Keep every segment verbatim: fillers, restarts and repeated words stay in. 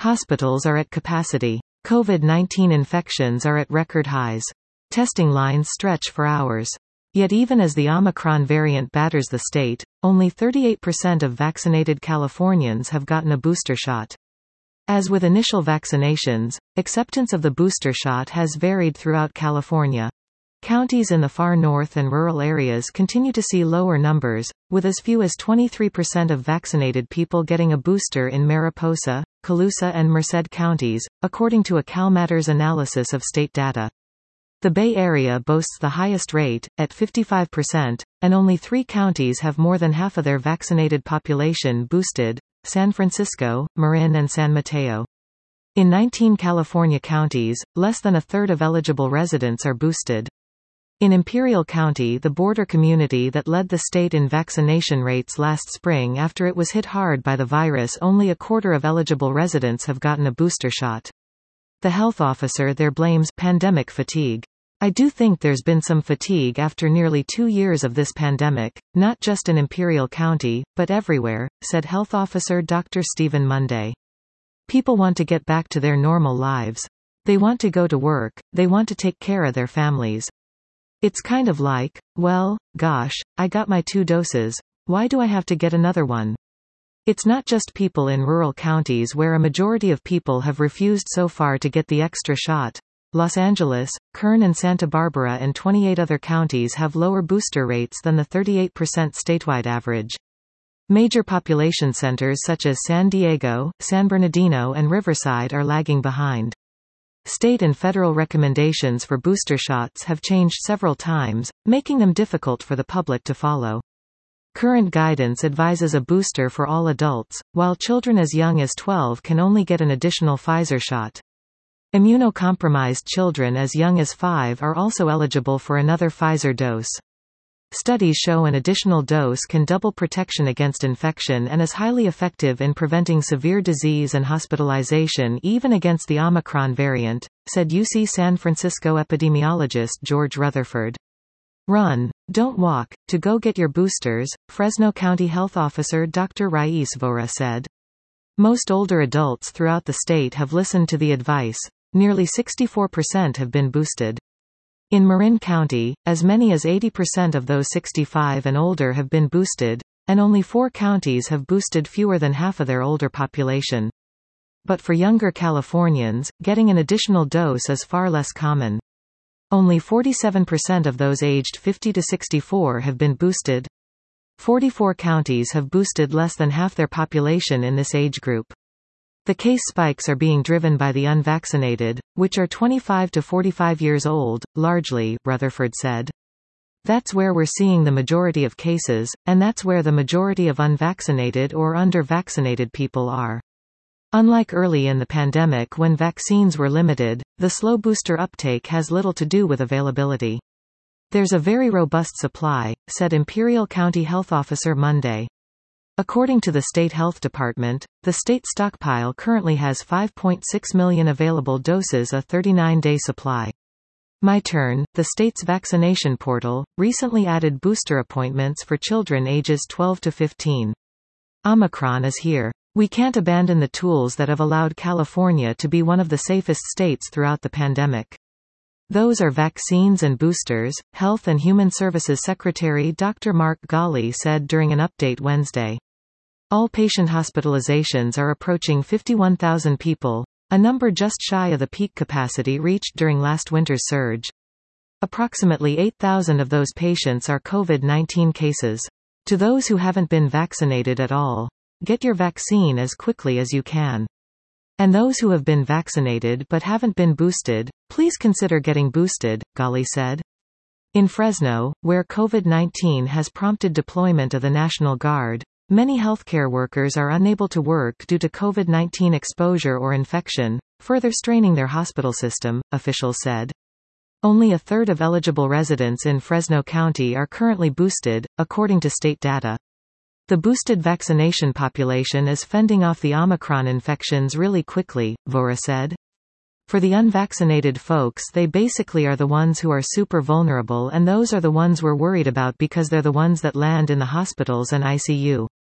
Hospitals are at capacity. COVID nineteen infections are at record highs. Testing lines stretch for hours. Yet even as the Omicron variant batters the state, only thirty-eight percent of vaccinated Californians have gotten a booster shot. As with initial vaccinations, acceptance of the booster shot has varied throughout California. Counties in the far north and rural areas continue to see lower numbers, with as few as twenty-three percent of vaccinated people getting a booster in Mariposa, Colusa and Merced counties, according to a CalMatters analysis of state data. The Bay Area boasts the highest rate, at fifty-five percent, and only three counties have more than half of their vaccinated population boosted: San Francisco, Marin and San Mateo. In nineteen California counties, less than a third of eligible residents are boosted. In Imperial County, the border community that led the state in vaccination rates last spring after it was hit hard by the virus, only a quarter of eligible residents have gotten a booster shot. The health officer there blames pandemic fatigue. "I do think there's been some fatigue after nearly two years of this pandemic, not just in Imperial County, but everywhere," said Health Officer Doctor Stephen Monday. "People want to get back to their normal lives. They want to go to work, they want to take care of their families. It's kind of like, well, gosh, I got my two doses, why do I have to get another one?" It's not just people in rural counties where a majority of people have refused so far to get the extra shot. Los Angeles, Kern and Santa Barbara and twenty-eight other counties have lower booster rates than the thirty-eight percent statewide average. Major population centers such as San Diego, San Bernardino and Riverside are lagging behind. State and federal recommendations for booster shots have changed several times, making them difficult for the public to follow. Current guidance advises a booster for all adults, while children as young as twelve can only get an additional Pfizer shot. Immunocompromised children as young as five are also eligible for another Pfizer dose. Studies show an additional dose can double protection against infection and is highly effective in preventing severe disease and hospitalization even against the Omicron variant, said U C San Francisco epidemiologist George Rutherford. "Run, don't walk, to go get your boosters," Fresno County Health Officer Doctor Rais Vora said. Most older adults throughout the state have listened to the advice. Nearly sixty-four percent have been boosted. In Marin County, as many as eighty percent of those sixty-five and older have been boosted, and only four counties have boosted fewer than half of their older population. But for younger Californians, getting an additional dose is far less common. Only forty-seven percent of those aged fifty to sixty-four have been boosted. forty-four counties have boosted less than half their population in this age group. The case spikes are being driven by the unvaccinated, which are twenty-five to forty-five years old, largely, Rutherford said. "That's where we're seeing the majority of cases, and that's where the majority of unvaccinated or under-vaccinated people are." Unlike early in the pandemic when vaccines were limited, the slow booster uptake has little to do with availability. "There's a very robust supply," said Imperial County Health Officer Monday. According to the State Health Department, the state stockpile currently has five point six million available doses, a thirty-nine day supply. My Turn, the state's vaccination portal, recently added booster appointments for children ages twelve to fifteen. "Omicron is here. We can't abandon the tools that have allowed California to be one of the safest states throughout the pandemic. Those are vaccines and boosters," Health and Human Services Secretary Doctor Mark Ghaly said during an update Wednesday. All patient hospitalizations are approaching fifty-one thousand people, a number just shy of the peak capacity reached during last winter's surge. Approximately eight thousand of those patients are COVID nineteen cases. To those who haven't been vaccinated at all, get your vaccine as quickly as you can. And those who have been vaccinated but haven't been boosted, please consider getting boosted, Ghaly said. In Fresno, where COVID nineteen has prompted deployment of the National Guard, many healthcare workers are unable to work due to COVID nineteen exposure or infection, further straining their hospital system, officials said. Only a third of eligible residents in Fresno County are currently boosted, according to state data. The boosted vaccination population is fending off the Omicron infections really quickly, Vora said. For the unvaccinated folks, they basically are the ones who are super vulnerable, and those are the ones we're worried about because they're the ones that land in the hospitals and I C U.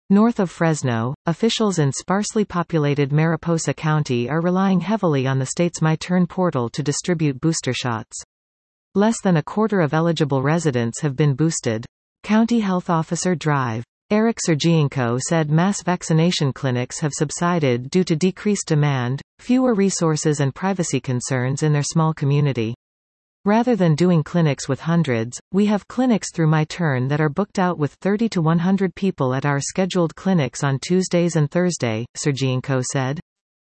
North of Fresno, officials in sparsely populated Mariposa County are relying heavily on the state's My Turn portal to distribute booster shots. Less than a quarter of eligible residents have been boosted. County Health Officer Drive. Eric Sergienko said mass vaccination clinics have subsided due to decreased demand, fewer resources and privacy concerns in their small community. Rather than doing clinics with hundreds, we have clinics through My Turn that are booked out with thirty to one hundred people at our scheduled clinics on Tuesdays and Thursday, Sergienko said.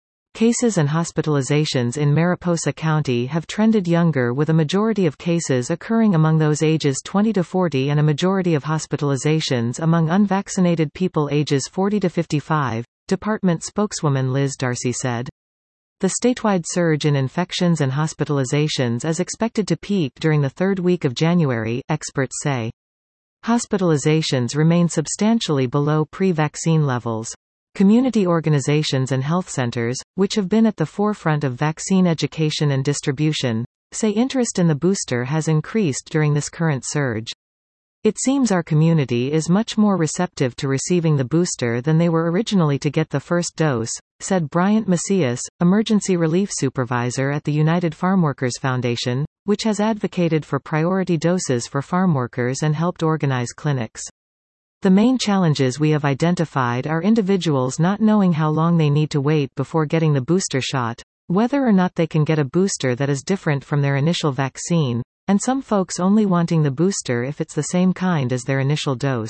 Cases and hospitalizations in Mariposa County have trended younger, with a majority of cases occurring among those ages twenty to forty and a majority of hospitalizations among unvaccinated people ages forty to fifty-five, Department spokeswoman Liz Darcy said. The statewide surge in infections and hospitalizations is expected to peak during the third week of January, experts say. Hospitalizations remain substantially below pre-vaccine levels. Community organizations and health centers, which have been at the forefront of vaccine education and distribution, say interest in the booster has increased during this current surge. It seems our community is much more receptive to receiving the booster than they were originally to get the first dose, said Bryant Macias, Emergency Relief Supervisor at the United Farmworkers Foundation, which has advocated for priority doses for farmworkers and helped organize clinics. The main challenges we have identified are individuals not knowing how long they need to wait before getting the booster shot, whether or not they can get a booster that is different from their initial vaccine, and some folks only wanting the booster if it's the same kind as their initial dose.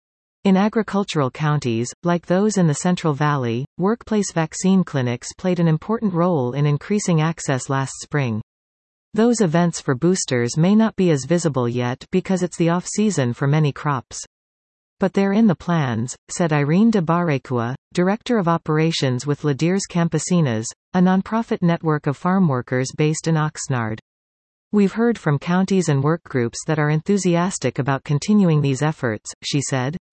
In agricultural counties, like those in the Central Valley, workplace vaccine clinics played an important role in increasing access last spring. Those events for boosters may not be as visible yet because it's the off-season for many crops. But they're in the plans, said Irene de Barrecua, Director of Operations with Ladiers Campesinas, a nonprofit network of farm workers based in Oxnard. We've heard from counties and work groups that are enthusiastic about continuing these efforts, she said.